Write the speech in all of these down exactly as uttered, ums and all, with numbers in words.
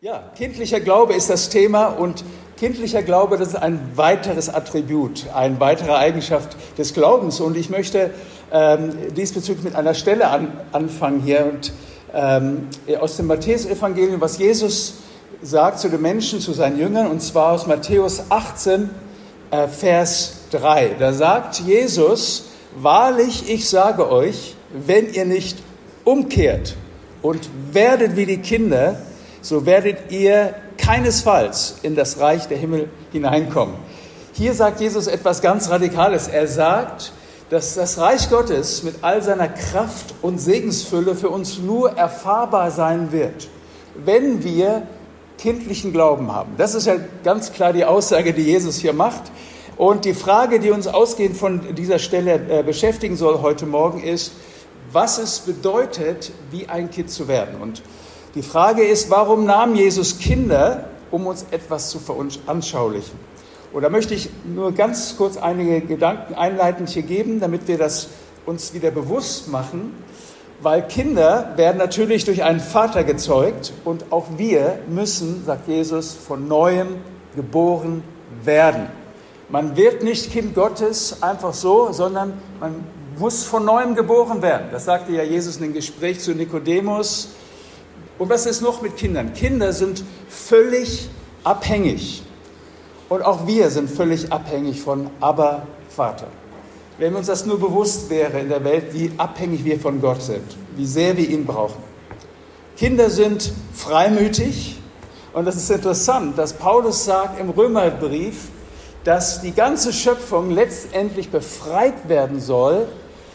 Ja, kindlicher Glaube ist das Thema und kindlicher Glaube, das ist ein weiteres Attribut, eine weitere Eigenschaft des Glaubens. Und ich möchte ähm, diesbezüglich mit einer Stelle an, anfangen hier und, ähm, aus dem Matthäus-Evangelium, was Jesus sagt zu den Menschen, zu seinen Jüngern, und zwar aus Matthäus achtzehn, äh, Vers drei. Da sagt Jesus: Wahrlich, ich sage euch, wenn ihr nicht umkehrt und werdet wie die Kinder, so werdet ihr keinesfalls in das Reich der Himmel hineinkommen. Hier sagt Jesus etwas ganz Radikales. Er sagt, dass das Reich Gottes mit all seiner Kraft und Segensfülle für uns nur erfahrbar sein wird, wenn wir kindlichen Glauben haben. Das ist ja ganz klar die Aussage, die Jesus hier macht. Und die Frage, die uns ausgehend von dieser Stelle äh, beschäftigen soll heute Morgen, ist, was es bedeutet, wie ein Kind zu werden. Und die Frage ist, warum nahm Jesus Kinder, um uns etwas zu veranschaulichen? Und da möchte ich nur ganz kurz einige Gedanken einleitend hier geben, damit wir das uns wieder bewusst machen, weil Kinder werden natürlich durch einen Vater gezeugt und auch wir müssen, sagt Jesus, von Neuem geboren werden. Man wird nicht Kind Gottes einfach so, sondern man muss von Neuem geboren werden. Das sagte ja Jesus in dem Gespräch zu Nikodemus. Und was ist noch mit Kindern? Kinder sind völlig abhängig. Und auch wir sind völlig abhängig von Abba, Vater. Wenn uns das nur bewusst wäre in der Welt, wie abhängig wir von Gott sind, wie sehr wir ihn brauchen. Kinder sind freimütig. Und das ist interessant, dass Paulus sagt im Römerbrief, dass die ganze Schöpfung letztendlich befreit werden soll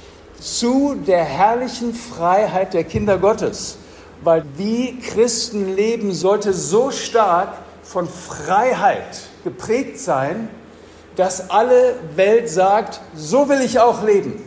zu der herrlichen Freiheit der Kinder Gottes. Weil wie Christen leben, sollte so stark von Freiheit geprägt sein, dass alle Welt sagt, so will ich auch leben.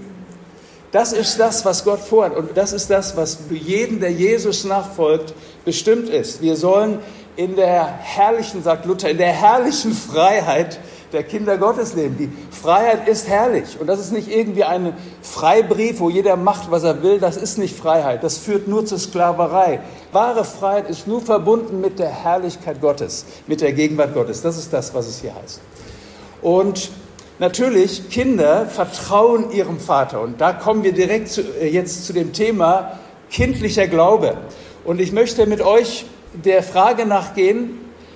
Das ist das, was Gott vorhat und das ist das, was für jeden, der Jesus nachfolgt, bestimmt ist. Wir sollen in der herrlichen, sagt Luther, in der herrlichen Freiheit der Kinder Gottes leben. Die Freiheit ist herrlich und das ist nicht irgendwie ein Freibrief, wo jeder macht, was er will. Das ist nicht Freiheit, das führt nur zur Sklaverei. Wahre Freiheit ist nur verbunden mit der Herrlichkeit Gottes, mit der Gegenwart Gottes. Das ist das, was es hier heißt. Und natürlich, Kinder vertrauen ihrem Vater und da kommen wir direkt zu, jetzt zu dem Thema kindlicher Glaube. Und ich möchte mit euch der Frage nachgehen,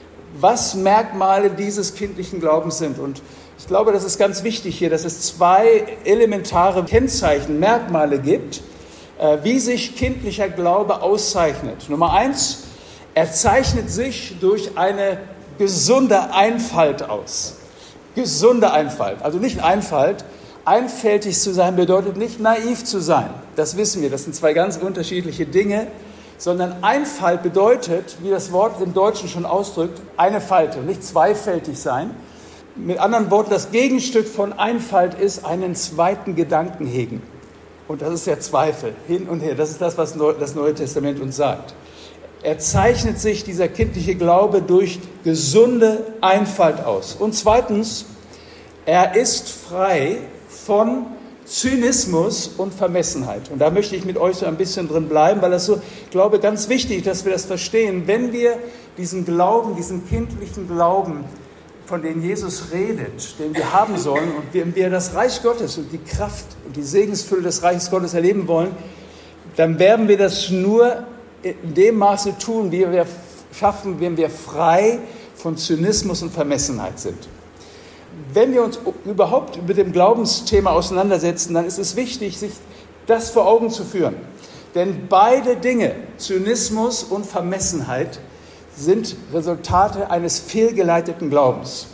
was Merkmale dieses kindlichen Glaubens sind. Und ich glaube, das ist ganz wichtig hier, dass es zwei elementare Kennzeichen, Merkmale gibt, wie sich kindlicher Glaube auszeichnet. Nummer eins, er zeichnet sich durch eine gesunde Einfalt aus. Gesunde Einfalt, also nicht Einfalt. Einfältig zu sein bedeutet nicht naiv zu sein. Das wissen wir, das sind zwei ganz unterschiedliche Dinge. Sondern Einfalt bedeutet, wie das Wort im Deutschen schon ausdrückt, eine Falte, nicht zweifältig sein. Mit anderen Worten, das Gegenstück von Einfalt ist einen zweiten Gedanken hegen. Und das ist der Zweifel, hin und her. Das ist das, was das Neue Testament uns sagt. Er zeichnet sich, dieser kindliche Glaube, durch gesunde Einfalt aus. Und zweitens, er ist frei von Zynismus und Vermessenheit. Und da möchte ich mit euch so ein bisschen drin bleiben, weil das so, ich glaube, ganz wichtig ist, dass wir das verstehen. Wenn wir diesen Glauben, diesen kindlichen Glauben, von dem Jesus redet, den wir haben sollen und wenn wir das Reich Gottes und die Kraft und die Segensfülle des Reiches Gottes erleben wollen, dann werden wir das nur in dem Maße tun, wie wir schaffen, wenn wir frei von Zynismus und Vermessenheit sind. Wenn wir uns überhaupt mit dem Glaubensthema auseinandersetzen, dann ist es wichtig, sich das vor Augen zu führen. Denn beide Dinge, Zynismus und Vermessenheit, sind Resultate eines fehlgeleiteten Glaubens.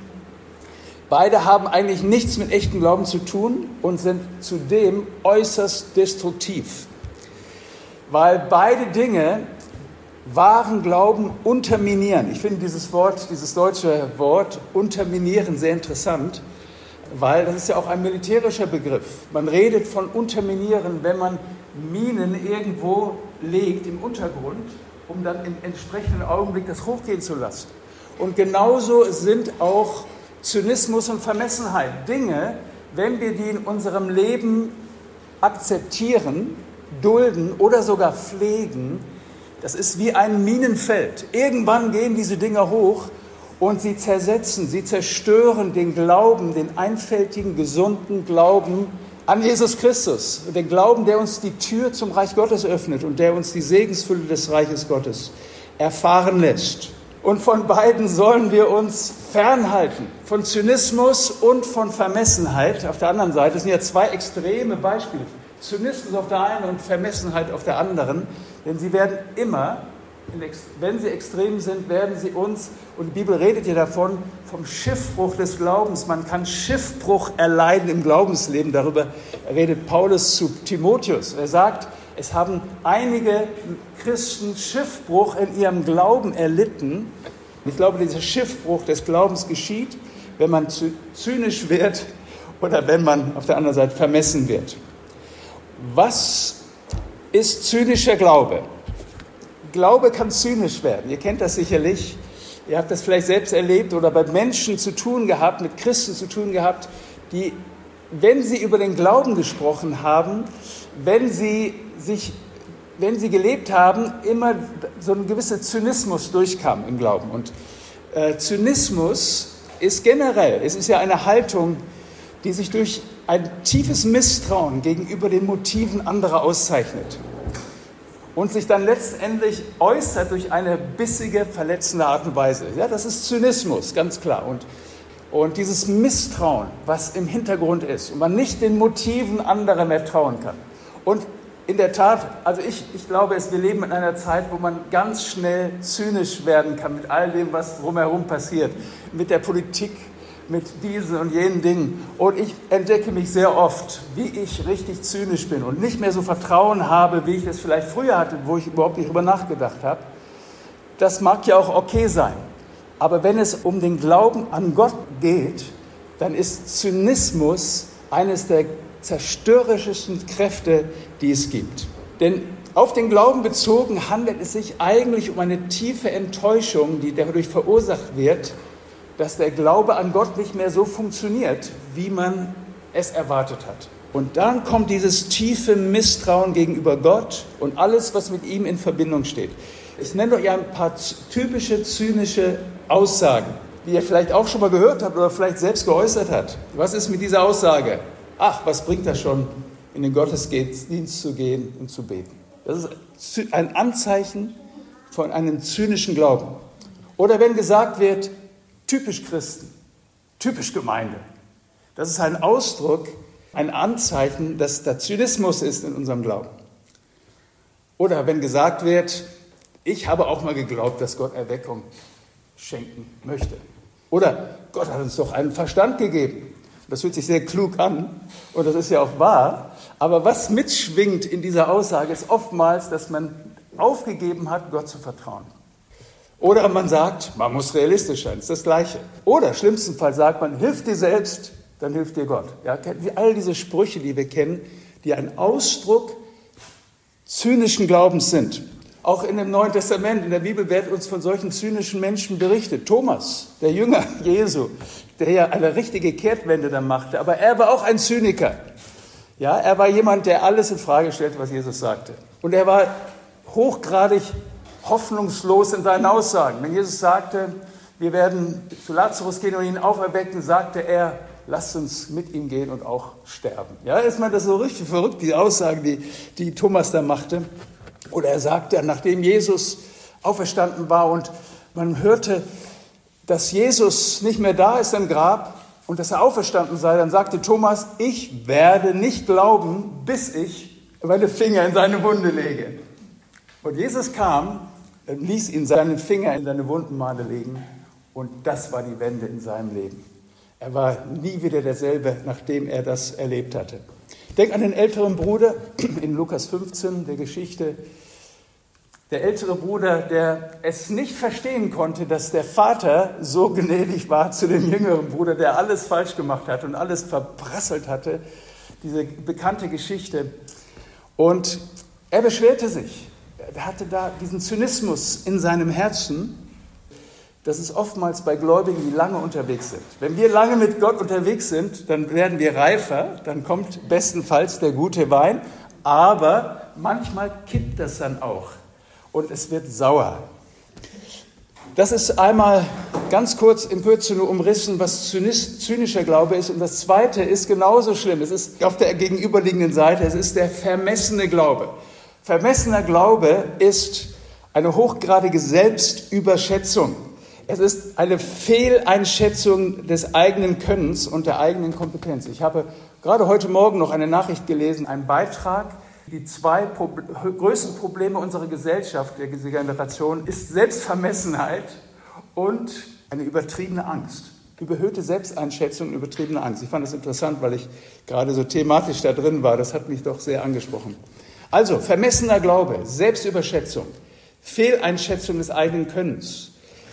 Beide haben eigentlich nichts mit echtem Glauben zu tun und sind zudem äußerst destruktiv. Weil beide Dinge wahren Glauben unterminieren. Ich finde dieses Wort, dieses deutsche Wort unterminieren sehr interessant, weil das ist ja auch ein militärischer Begriff. Man redet von unterminieren, wenn man Minen irgendwo legt im Untergrund, um dann im entsprechenden Augenblick das hochgehen zu lassen. Und genauso sind auch Zynismus und Vermessenheit Dinge, wenn wir die in unserem Leben akzeptieren, dulden oder sogar pflegen, Das ist wie ein Minenfeld. Irgendwann gehen diese Dinger hoch und sie zersetzen, sie zerstören den Glauben, den einfältigen, gesunden Glauben an Jesus Christus. Den Glauben, der uns die Tür zum Reich Gottes öffnet und der uns die Segensfülle des Reiches Gottes erfahren lässt. Und von beiden sollen wir uns fernhalten, von Zynismus und von Vermessenheit auf der anderen Seite. Das sind ja zwei extreme Beispiele. Zynismus auf der einen und Vermessenheit auf der anderen. Denn sie werden immer, wenn sie extrem sind, werden sie uns, und die Bibel redet ja davon, vom Schiffbruch des Glaubens. Man kann Schiffbruch erleiden im Glaubensleben. Darüber redet Paulus zu Timotheus. Er sagt, es haben einige Christen Schiffbruch in ihrem Glauben erlitten. Ich glaube, dieser Schiffbruch des Glaubens geschieht, wenn man zynisch wird oder wenn man auf der anderen Seite vermessen wird. Was ist zynischer Glaube? Glaube kann zynisch werden. Ihr kennt das sicherlich. Ihr habt das vielleicht selbst erlebt oder bei Menschen zu tun gehabt, mit Christen zu tun gehabt, die, wenn sie über den Glauben gesprochen haben, wenn sie sich, wenn sie gelebt haben, immer so ein gewisser Zynismus durchkam im Glauben. Und äh, Zynismus ist generell, es ist ja eine Haltung, die sich durch ein tiefes Misstrauen gegenüber den Motiven anderer auszeichnet und sich dann letztendlich äußert durch eine bissige, verletzende Art und Weise. Ja, das ist Zynismus, ganz klar. Und, und dieses Misstrauen, was im Hintergrund ist und man nicht den Motiven anderer mehr trauen kann. Und in der Tat, also ich, ich glaube, es, wir leben in einer Zeit, wo man ganz schnell zynisch werden kann mit all dem, was drumherum passiert, mit der Politik, mit diesen und jenen Dingen. Und ich entdecke mich sehr oft, wie ich richtig zynisch bin und nicht mehr so Vertrauen habe, wie ich es vielleicht früher hatte, wo ich überhaupt nicht drüber nachgedacht habe. Das mag ja auch okay sein. Aber wenn es um den Glauben an Gott geht, dann ist Zynismus eines der zerstörerischsten Kräfte, die es gibt. Denn auf den Glauben bezogen handelt es sich eigentlich um eine tiefe Enttäuschung, die dadurch verursacht wird, dass der Glaube an Gott nicht mehr so funktioniert, wie man es erwartet hat. Und dann kommt dieses tiefe Misstrauen gegenüber Gott und alles, was mit ihm in Verbindung steht. Ich nenne euch ein paar typische zynische Aussagen, die ihr vielleicht auch schon mal gehört habt oder vielleicht selbst geäußert habt. Was ist mit dieser Aussage? Ach, was bringt das schon, in den Gottesdienst zu gehen und zu beten? Das ist ein Anzeichen von einem zynischen Glauben. Oder wenn gesagt wird, typisch Christen, typisch Gemeinde. Das ist ein Ausdruck, ein Anzeichen, dass da Zynismus ist in unserem Glauben. Oder wenn gesagt wird, ich habe auch mal geglaubt, dass Gott Erweckung schenken möchte. Oder Gott hat uns doch einen Verstand gegeben. Das hört sich sehr klug an und das ist ja auch wahr. Aber was mitschwingt in dieser Aussage ist oftmals, dass man aufgegeben hat, Gott zu vertrauen. Oder man sagt, man muss realistisch sein, das ist das Gleiche. Oder schlimmstenfalls sagt man, hilf dir selbst, dann hilft dir Gott. Ja, all diese Sprüche, die wir kennen, die ein Ausdruck zynischen Glaubens sind. Auch in dem Neuen Testament, in der Bibel wird uns von solchen zynischen Menschen berichtet. Thomas, der Jünger Jesu, der ja eine richtige Kehrtwende dann machte, aber er war auch ein Zyniker. Ja, er war jemand, der alles in Frage stellte, was Jesus sagte. Und er war hochgradig hoffnungslos in seinen Aussagen. Wenn Jesus sagte, wir werden zu Lazarus gehen und ihn auferwecken, sagte er, lasst uns mit ihm gehen und auch sterben. Ja, ist man das so richtig verrückt, die Aussagen, die, die Thomas da machte. Oder er sagte, nachdem Jesus auferstanden war und man hörte, dass Jesus nicht mehr da ist im Grab und dass er auferstanden sei, dann sagte Thomas, ich werde nicht glauben, bis ich meine Finger in seine Wunde lege. Und Jesus kam, ließ ihn seine Finger in seine Wundenmale legen und das war die Wende in seinem Leben. Er war nie wieder derselbe, nachdem er das erlebt hatte. Denk an den älteren Bruder in Lukas fünfzehn, der Geschichte. Der ältere Bruder, der es nicht verstehen konnte, dass der Vater so gnädig war zu dem jüngeren Bruder, der alles falsch gemacht hat und alles verprasselt hatte. Diese bekannte Geschichte. Und er beschwerte sich. Er hatte da diesen Zynismus in seinem Herzen. Das ist oftmals bei Gläubigen, die lange unterwegs sind. Wenn wir lange mit Gott unterwegs sind, dann werden wir reifer, dann kommt bestenfalls der gute Wein, aber manchmal kippt das dann auch. und es wird sauer. Das ist einmal ganz kurz in Kürze nur umrissen, was zynischer Glaube ist. Und das Zweite ist genauso schlimm. Es ist auf der gegenüberliegenden Seite, es ist der vermessene Glaube. Vermessener Glaube ist eine hochgradige Selbstüberschätzung. Es ist eine Fehleinschätzung des eigenen Könnens und der eigenen Kompetenz. Ich habe gerade heute Morgen noch eine Nachricht gelesen, einen Beitrag. Die zwei Pro- größten Probleme unserer Gesellschaft, der Generation, ist Selbstvermessenheit und eine übertriebene Angst. Überhöhte Selbsteinschätzung und übertriebene Angst. Ich fand das interessant, weil ich gerade so thematisch da drin war. Das hat mich doch sehr angesprochen. Also, vermessener Glaube, Selbstüberschätzung, Fehleinschätzung des eigenen Könnens.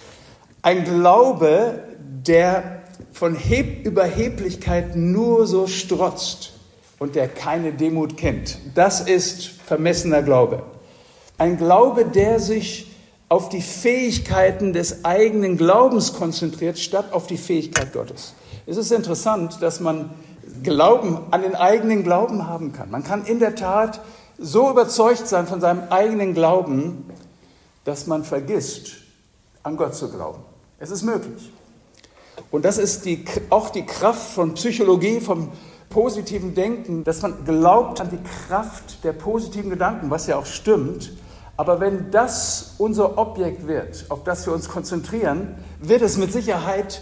Ein Glaube, der von Heb- Überheblichkeit nur so strotzt und der keine Demut kennt. Das ist vermessener Glaube. Ein Glaube, der sich auf die Fähigkeiten des eigenen Glaubens konzentriert, statt auf die Fähigkeit Gottes. Es ist interessant, dass man Glauben an den eigenen Glauben haben kann. Man kann in der Tat so überzeugt sein von seinem eigenen Glauben, dass man vergisst, an Gott zu glauben. Es ist möglich. Und das ist die, auch die Kraft von Psychologie, vom positiven Denken, dass man glaubt an die Kraft der positiven Gedanken, was ja auch stimmt. Aber wenn das unser Objekt wird, auf das wir uns konzentrieren, wird es mit Sicherheit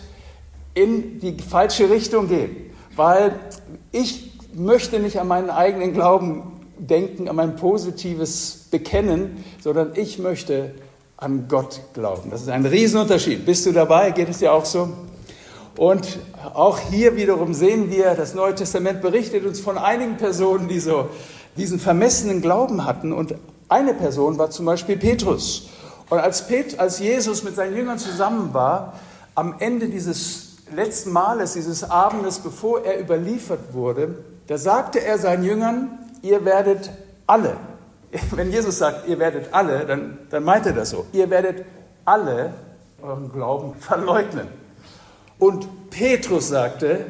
in die falsche Richtung gehen. Weil ich möchte nicht an meinen eigenen Glauben denken, an mein positives Bekennen, sondern ich möchte an Gott glauben. Das ist ein Riesenunterschied. Bist du dabei? Geht es dir auch so? Und auch hier wiederum sehen wir, das Neue Testament berichtet uns von einigen Personen, die so diesen vermessenen Glauben hatten. Und eine Person war zum Beispiel Petrus. Und als, Pet, als Jesus mit seinen Jüngern zusammen war, am Ende dieses letzten Mahles, dieses Abendes, bevor er überliefert wurde, da sagte er seinen Jüngern, ihr werdet alle, wenn Jesus sagt, ihr werdet alle, dann, dann meint er das so, ihr werdet alle euren Glauben verleugnen. Und Petrus sagte,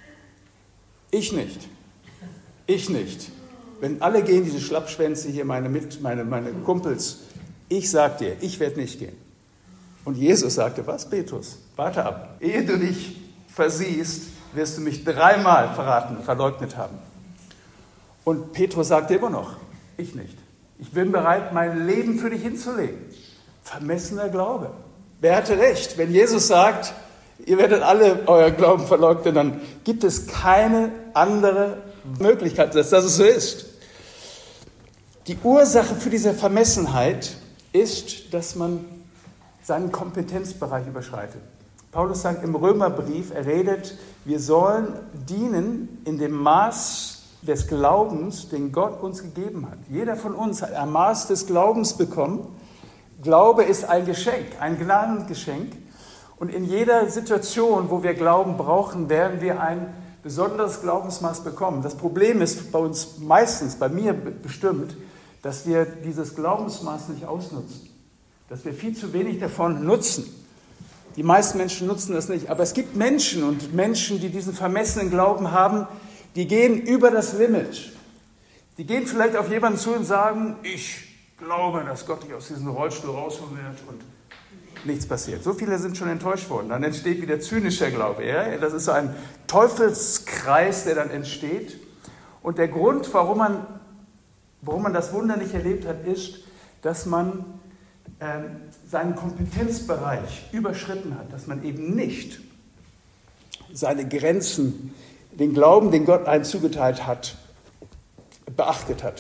ich nicht, ich nicht. Wenn alle gehen, diese Schlappschwänze hier, meine, Mit, meine, meine Kumpels, ich sag dir, ich werde nicht gehen. Und Jesus sagte, was, Petrus? Warte ab, ehe du dich versiehst, wirst du mich dreimal verraten, verleugnet haben. Und Petrus sagte immer noch, ich nicht. Ich bin bereit, mein Leben für dich hinzulegen. Vermessener Glaube. Wer hatte recht? Wenn Jesus sagt, ihr werdet alle euer Glauben verleugnen, dann gibt es keine andere Möglichkeit, dass das so ist. Die Ursache für diese Vermessenheit ist, dass man seinen Kompetenzbereich überschreitet. Paulus sagt im Römerbrief, er redet, wir sollen dienen in dem Maß des Glaubens, den Gott uns gegeben hat. Jeder von uns hat ein Maß des Glaubens bekommen. Glaube ist ein Geschenk, ein Gnadengeschenk. Und in jeder Situation, wo wir Glauben brauchen, werden wir ein besonderes Glaubensmaß bekommen. Das Problem ist bei uns meistens, bei mir bestimmt, dass wir dieses Glaubensmaß nicht ausnutzen. Dass wir viel zu wenig davon nutzen. Die meisten Menschen nutzen das nicht. Aber es gibt Menschen und Menschen, die diesen vermessenen Glauben haben, die gehen über das Limit. Die gehen vielleicht auf jemanden zu und sagen, ich glaube, dass Gott dich aus diesem Rollstuhl rausholen wird und nichts passiert. So viele sind schon enttäuscht worden. Dann entsteht wieder zynischer Glaube. Ja? Das ist so ein Teufelskreis, der dann entsteht. Und der Grund, warum man, warum man das Wunder nicht erlebt hat, ist, dass man äh, seinen Kompetenzbereich überschritten hat, dass man eben nicht seine Grenzen, den Glauben, den Gott einem zugeteilt hat, beachtet hat.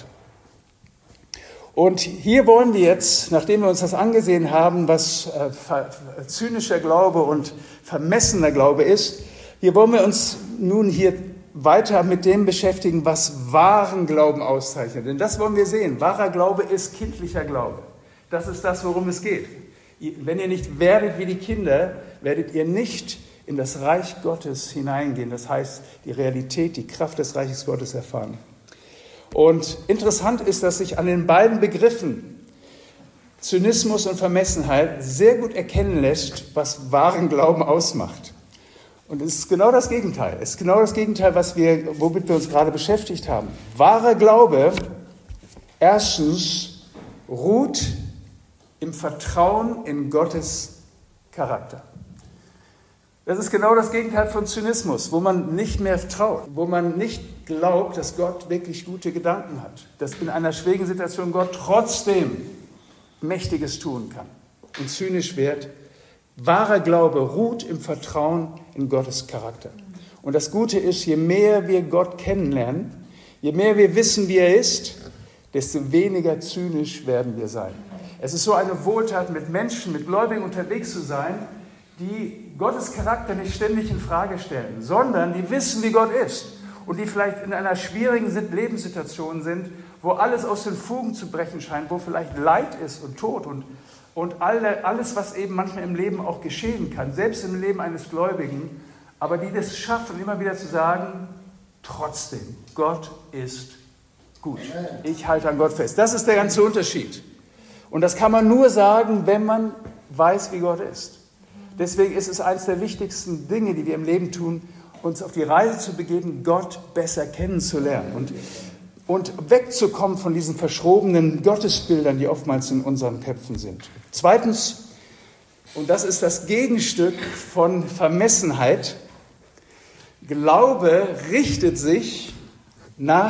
Und hier wollen wir jetzt, nachdem wir uns das angesehen haben, was äh, zynischer Glaube und vermessener Glaube ist, hier wollen wir uns nun hier weiter mit dem beschäftigen, was wahren Glauben auszeichnet. Denn das wollen wir sehen. Wahrer Glaube ist kindlicher Glaube. Das ist das, worum es geht. Wenn ihr nicht werdet wie die Kinder, werdet ihr nicht in das Reich Gottes hineingehen. Das heißt, die Realität, die Kraft des Reiches Gottes erfahren. Und interessant ist, dass sich an den beiden Begriffen Zynismus und Vermessenheit sehr gut erkennen lässt, was wahren Glauben ausmacht. Und es ist genau das Gegenteil. Es ist genau das Gegenteil, was wir, womit wir uns gerade beschäftigt haben. Wahrer Glaube, erstens, ruht im Vertrauen in Gottes Charakter. Das ist genau das Gegenteil von Zynismus, wo man nicht mehr traut, wo man nicht glaubt, dass Gott wirklich gute Gedanken hat, dass in einer schwierigen Situation Gott trotzdem Mächtiges tun kann und zynisch wird. Wahrer Glaube ruht im Vertrauen in Gottes Charakter. Und das Gute ist, je mehr wir Gott kennenlernen, je mehr wir wissen, wie er ist, desto weniger zynisch werden wir sein. Es ist so eine Wohltat, mit Menschen, mit Gläubigen unterwegs zu sein, die Gottes Charakter nicht ständig in Frage stellen, sondern die wissen, wie Gott ist und die vielleicht in einer schwierigen Lebenssituation sind, wo alles aus den Fugen zu brechen scheint, wo vielleicht Leid ist und Tod und, und alle, alles, was eben manchmal im Leben auch geschehen kann, selbst im Leben eines Gläubigen, aber die das schaffen, immer wieder zu sagen, trotzdem, Gott ist gut. Ich halte an Gott fest. Das ist der ganze Unterschied. Und das kann man nur sagen, wenn man weiß, wie Gott ist. Deswegen ist es eines der wichtigsten Dinge, die wir im Leben tun, uns auf die Reise zu begeben, Gott besser kennenzulernen und, und wegzukommen von diesen verschrobenen Gottesbildern, die oftmals in unseren Köpfen sind. Zweitens, und das ist das Gegenstück von Vermessenheit, Glaube richtet sich nach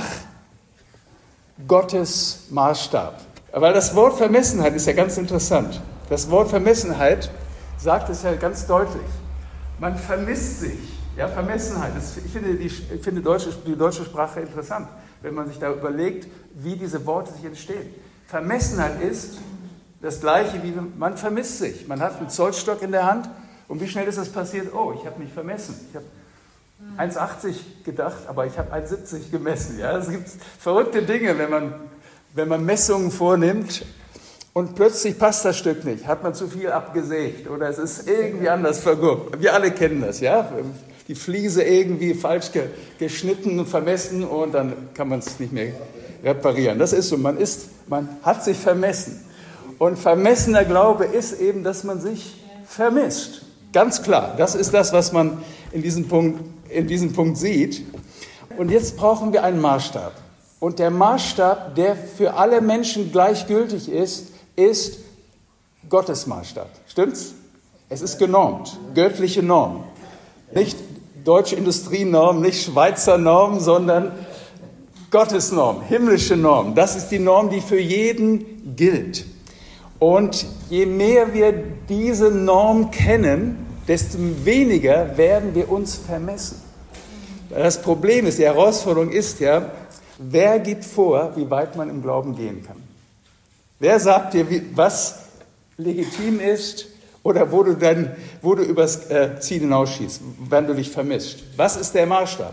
Gottes Maßstab. Weil das Wort Vermessenheit ist ja ganz interessant. Das Wort Vermessenheit sagt es ja ganz deutlich. Man vermisst sich. Ja, Vermessenheit. Das, ich finde, die, ich finde deutsche, die deutsche Sprache interessant, wenn man sich da überlegt, wie diese Worte sich entstehen. Vermessenheit ist das Gleiche wie man vermisst sich. Man hat einen Zollstock in der Hand und wie schnell ist das passiert? Oh, ich habe mich vermessen. Ich habe eins Komma achtzig gedacht, aber ich habe eins Komma siebzig gemessen. Ja, es gibt verrückte Dinge, wenn man, wenn man Messungen vornimmt. Und plötzlich passt das Stück nicht, hat man zu viel abgesägt oder es ist irgendwie anders vergummt. Wir alle kennen das, ja? Die Fliese irgendwie falsch ge- geschnitten und vermessen und dann kann man es nicht mehr reparieren. Das ist so, man, ist, man hat sich vermessen. Und vermessener Glaube ist eben, dass man sich vermisst. Ganz klar, das ist das, was man in diesem Punkt, in diesem Punkt sieht. Und jetzt brauchen wir einen Maßstab. Und der Maßstab, der für alle Menschen gleichgültig ist, ist Gottes Maßstab. Stimmt's? Es ist genormt, göttliche Norm. Nicht deutsche Industrienorm, nicht Schweizer Norm, sondern Gottes Norm, himmlische Norm. Das ist die Norm, die für jeden gilt. Und je mehr wir diese Norm kennen, desto weniger werden wir uns vermessen. Das Problem ist, die Herausforderung ist ja, wer gibt vor, wie weit man im Glauben gehen kann? Wer sagt dir, wie, was legitim ist oder wo du, dann, wo du übers äh, Ziel hinausschießt, wenn du dich vermisst? Was ist der Maßstab?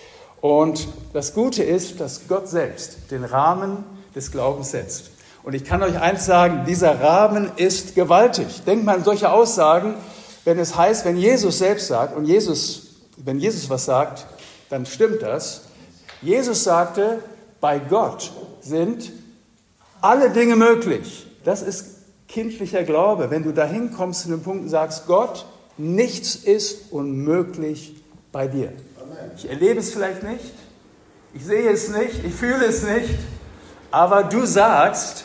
Und das Gute ist, dass Gott selbst den Rahmen des Glaubens setzt. Und ich kann euch eins sagen, dieser Rahmen ist gewaltig. Denkt mal an solche Aussagen, wenn es heißt, wenn Jesus selbst sagt, und Jesus, wenn Jesus was sagt, dann stimmt das. Jesus sagte, bei Gott sind alle Dinge möglich. Das ist kindlicher Glaube. Wenn du dahin kommst zu dem Punkt und sagst, Gott, nichts ist unmöglich bei dir. Ich erlebe es vielleicht nicht, ich sehe es nicht, ich fühle es nicht, aber du sagst,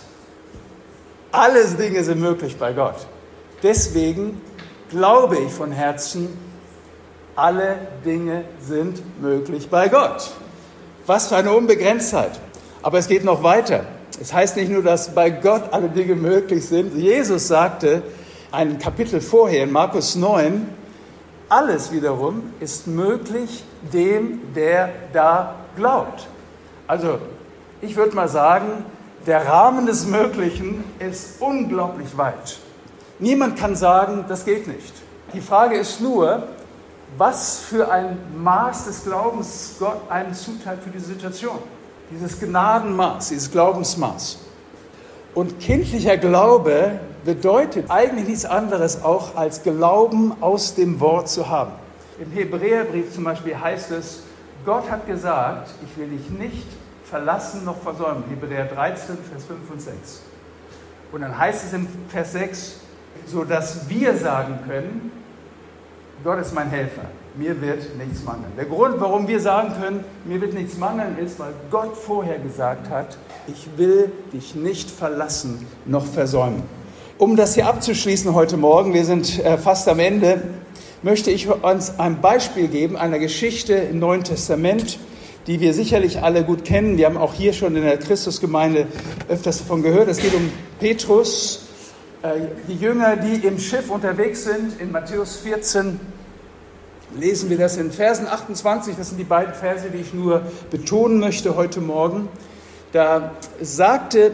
alle Dinge sind möglich bei Gott. Deswegen glaube ich von Herzen, alle Dinge sind möglich bei Gott. Was für eine Unbegrenztheit. Aber es geht noch weiter. Es heißt nicht nur, dass bei Gott alle Dinge möglich sind. Jesus sagte ein Kapitel vorher in Markus neun, alles wiederum ist möglich dem, der da glaubt. Also ich würde mal sagen, der Rahmen des Möglichen ist unglaublich weit. Niemand kann sagen, das geht nicht. Die Frage ist nur, was für ein Maß des Glaubens Gott einem zuteilt für diese Situation. Dieses Gnadenmaß, dieses Glaubensmaß. Und kindlicher Glaube bedeutet eigentlich nichts anderes auch als Glauben aus dem Wort zu haben. Im Hebräerbrief zum Beispiel heißt es, Gott hat gesagt, ich will dich nicht verlassen noch versäumen. Hebräer dreizehn, Vers fünf und sechs. Und dann heißt es im Vers sechs, sodass wir sagen können, Gott ist mein Helfer, mir wird nichts mangeln. Der Grund, warum wir sagen können, mir wird nichts mangeln, ist, weil Gott vorher gesagt hat, ich will dich nicht verlassen noch versäumen. Um das hier abzuschließen heute Morgen, wir sind äh, fast am Ende, möchte ich uns ein Beispiel geben einer Geschichte im Neuen Testament, die wir sicherlich alle gut kennen. Wir haben auch hier schon in der Christusgemeinde öfters davon gehört. Es geht um Petrus, äh, die Jünger, die im Schiff unterwegs sind. In Matthäus vierzehn lesen wir das in Versen achtundzwanzig. Das sind die beiden Verse, die ich nur betonen möchte heute Morgen. Da sagte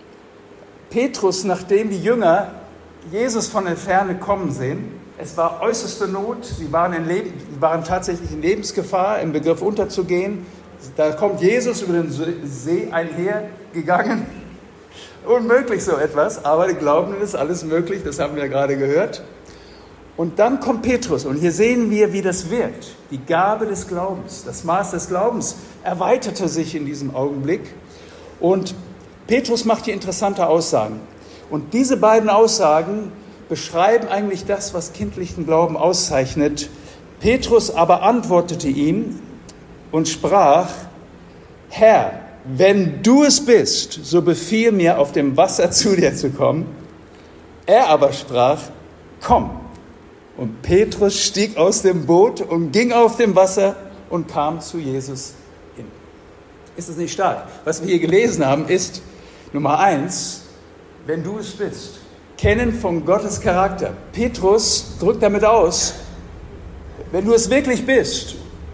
Petrus, nachdem die Jünger Jesus von der Ferne kommen sehen, es war äußerste Not, sie waren, in Leben, sie waren tatsächlich in Lebensgefahr, im Begriff unterzugehen. Da kommt Jesus über den See einhergegangen. Unmöglich so etwas, aber die Glaubenden ist alles möglich, das haben wir ja gerade gehört. Und dann kommt Petrus und hier sehen wir, wie das wirkt. Die Gabe des Glaubens, das Maß des Glaubens erweiterte sich in diesem Augenblick. Und Petrus macht hier interessante Aussagen. Und diese beiden Aussagen beschreiben eigentlich das, was kindlichen Glauben auszeichnet. Petrus aber antwortete ihm und sprach: Herr, wenn du es bist, so befiehl mir, auf dem Wasser zu dir zu kommen. Er aber sprach: Komm. Und Petrus stieg aus dem Boot und ging auf dem Wasser und kam zu Jesus hin. Ist das nicht stark? Was wir hier gelesen haben, ist Nummer eins, wenn du es bist. Kennen von Gottes Charakter. Petrus drückt damit aus, wenn du es wirklich bist,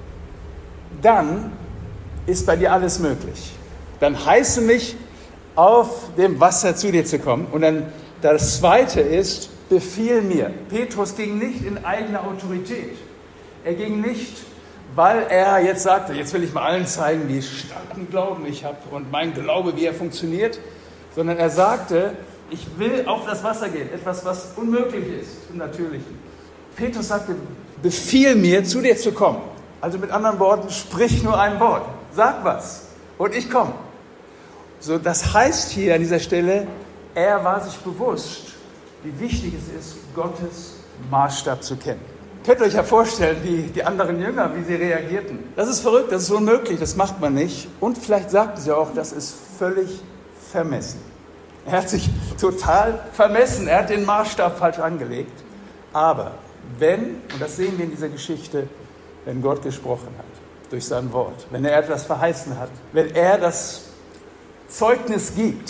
dann ist bei dir alles möglich. Dann heiße mich, auf dem Wasser zu dir zu kommen. Und dann das Zweite ist, befiehl mir. Petrus ging nicht in eigener Autorität. Er ging nicht, weil er jetzt sagte, jetzt will ich mal allen zeigen, wie starken Glauben ich habe und mein Glaube, wie er funktioniert, sondern er sagte, ich will auf das Wasser gehen, etwas, was unmöglich ist im Natürlichen. Petrus sagte, befiehl mir, zu dir zu kommen. Also mit anderen Worten, sprich nur ein Wort, sag was und ich komme. So, das heißt hier an dieser Stelle, er war sich bewusst, wie wichtig es ist, Gottes Maßstab zu kennen. Könnt ihr euch ja vorstellen, die, die anderen Jünger, wie sie reagierten. Das ist verrückt, das ist unmöglich, das macht man nicht. Und vielleicht sagten sie auch, das ist völlig vermessen. Er hat sich total vermessen, er hat den Maßstab falsch angelegt. Aber wenn, und das sehen wir in dieser Geschichte, wenn Gott gesprochen hat, durch sein Wort, wenn er etwas verheißen hat, wenn er das Zeugnis gibt,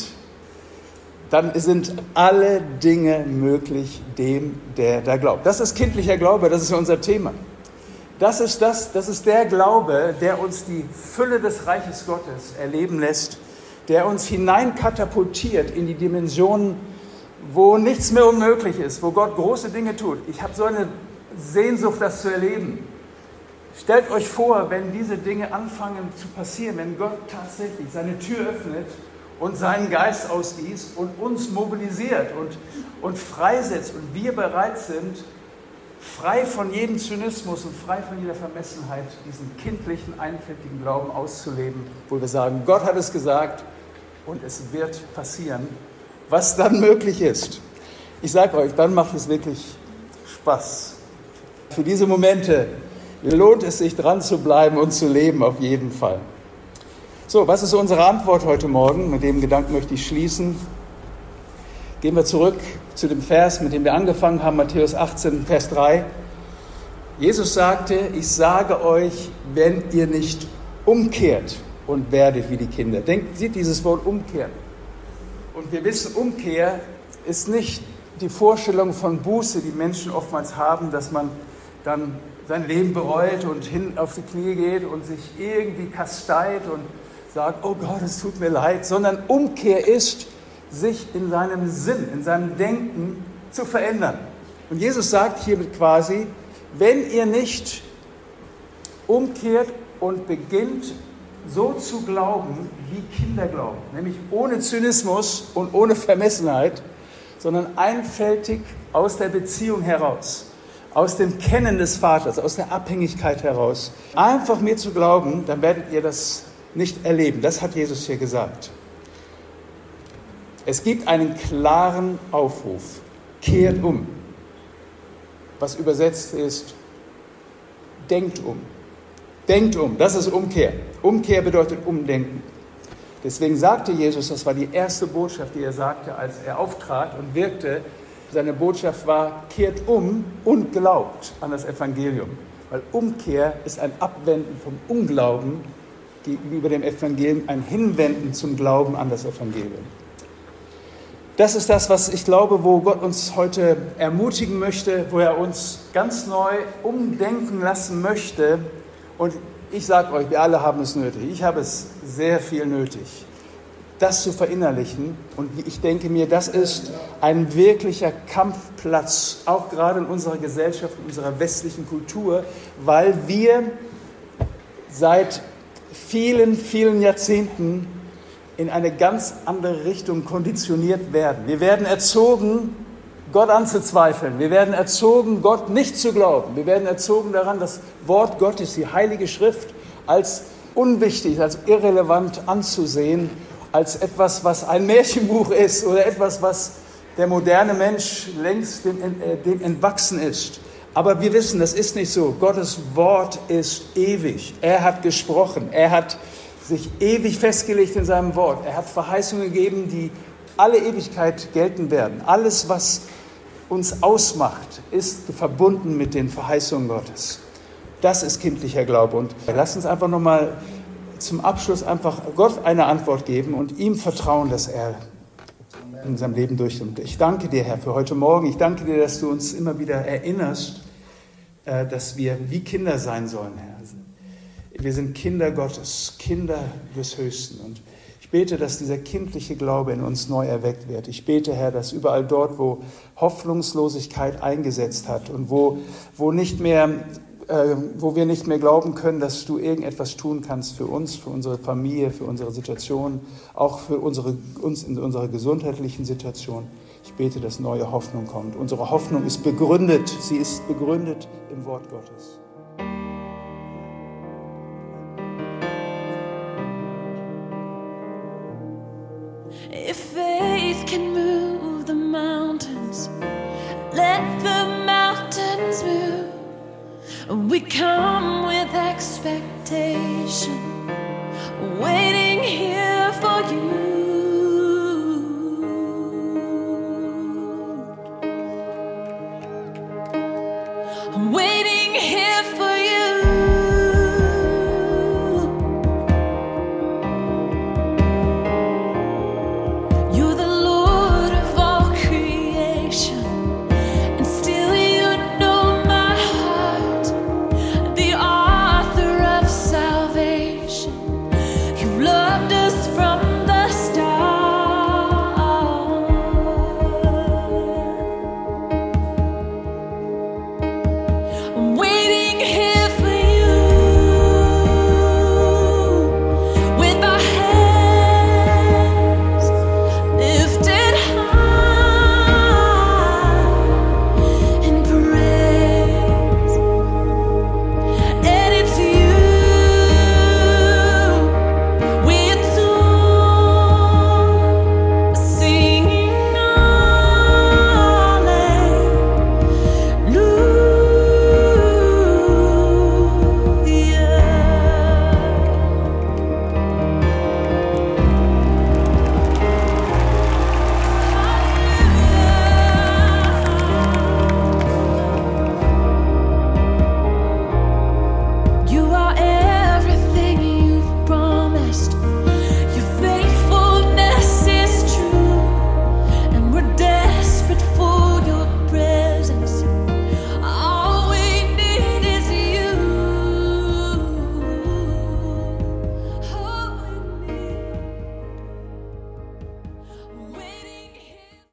dann sind alle Dinge möglich dem, der da glaubt. Das ist kindlicher Glaube, das ist unser Thema. Das ist, das, das ist der Glaube, der uns die Fülle des Reiches Gottes erleben lässt, der uns hineinkatapultiert in die Dimensionen, wo nichts mehr unmöglich ist, wo Gott große Dinge tut. Ich habe so eine Sehnsucht, das zu erleben. Stellt euch vor, wenn diese Dinge anfangen zu passieren, wenn Gott tatsächlich seine Tür öffnet und seinen Geist ausgießt und uns mobilisiert und, und freisetzt und wir bereit sind, frei von jedem Zynismus und frei von jeder Vermessenheit, diesen kindlichen, einfältigen Glauben auszuleben, wo wir sagen, Gott hat es gesagt und es wird passieren, was dann möglich ist. Ich sage euch, dann macht es wirklich Spaß. Für diese Momente lohnt es sich, dran zu bleiben und zu leben, auf jeden Fall. So, was ist unsere Antwort heute Morgen? Mit dem Gedanken möchte ich schließen. Gehen wir zurück zu dem Vers, mit dem wir angefangen haben, Matthäus achtzehn, Vers drei. Jesus sagte, ich sage euch, wenn ihr nicht umkehrt und werdet wie die Kinder. Denkt, sieht dieses Wort umkehren. Und wir wissen, Umkehr ist nicht die Vorstellung von Buße, die Menschen oftmals haben, dass man dann sein Leben bereut und hin auf die Knie geht und sich irgendwie kasteit und sagt, oh Gott, es tut mir leid, sondern Umkehr ist, sich in seinem Sinn, in seinem Denken zu verändern. Und Jesus sagt hiermit quasi, wenn ihr nicht umkehrt und beginnt so zu glauben, wie Kinder glauben, nämlich ohne Zynismus und ohne Vermessenheit, sondern einfältig aus der Beziehung heraus, aus dem Kennen des Vaters, aus der Abhängigkeit heraus, einfach mir zu glauben, dann werdet ihr das nicht erleben. Das hat Jesus hier gesagt. Es gibt einen klaren Aufruf. Kehrt um. Was übersetzt ist, denkt um. Denkt um. Das ist Umkehr. Umkehr bedeutet Umdenken. Deswegen sagte Jesus, das war die erste Botschaft, die er sagte, als er auftrat und wirkte. Seine Botschaft war, kehrt um und glaubt an das Evangelium. Weil Umkehr ist ein Abwenden vom Unglauben gegenüber dem Evangelium, ein Hinwenden zum Glauben an das Evangelium. Das ist das, was ich glaube, wo Gott uns heute ermutigen möchte, wo er uns ganz neu umdenken lassen möchte. Und ich sage euch, wir alle haben es nötig. Ich habe es sehr viel nötig, das zu verinnerlichen. Und ich denke mir, das ist ein wirklicher Kampfplatz, auch gerade in unserer Gesellschaft, in unserer westlichen Kultur, weil wir seit vielen, vielen Jahrzehnten in eine ganz andere Richtung konditioniert werden. Wir werden erzogen, Gott anzuzweifeln. Wir werden erzogen, Gott nicht zu glauben. Wir werden erzogen daran, das Wort Gottes, die Heilige Schrift, als unwichtig, als irrelevant anzusehen, als etwas, was ein Märchenbuch ist oder etwas, was der moderne Mensch längst dem, äh, dem entwachsen ist. Aber wir wissen, das ist nicht so. Gottes Wort ist ewig. Er hat gesprochen. Er hat sich ewig festgelegt in seinem Wort. Er hat Verheißungen gegeben, die alle Ewigkeit gelten werden. Alles, was uns ausmacht, ist verbunden mit den Verheißungen Gottes. Das ist kindlicher Glaube. Und lasst uns einfach nochmal zum Abschluss einfach Gott eine Antwort geben und ihm vertrauen, dass er in unserem Leben durchkommt. Ich danke dir, Herr, für heute Morgen. Ich danke dir, dass du uns immer wieder erinnerst, dass wir wie Kinder sein sollen, Herr. Wir sind Kinder Gottes, Kinder des Höchsten. Und ich bete, dass dieser kindliche Glaube in uns neu erweckt wird. Ich bete, Herr, dass überall dort, wo Hoffnungslosigkeit eingesetzt hat und wo, wo, nicht mehr, äh, wo wir nicht mehr glauben können, dass du irgendetwas tun kannst für uns, für unsere Familie, für unsere Situation, auch für unsere, uns in unserer gesundheitlichen Situation. Ich bete, dass neue Hoffnung kommt. Unsere Hoffnung ist begründet. Sie ist begründet im Wort Gottes. If faith can move the mountains, let the mountains move. We come with expectation, waiting here for you. Waiting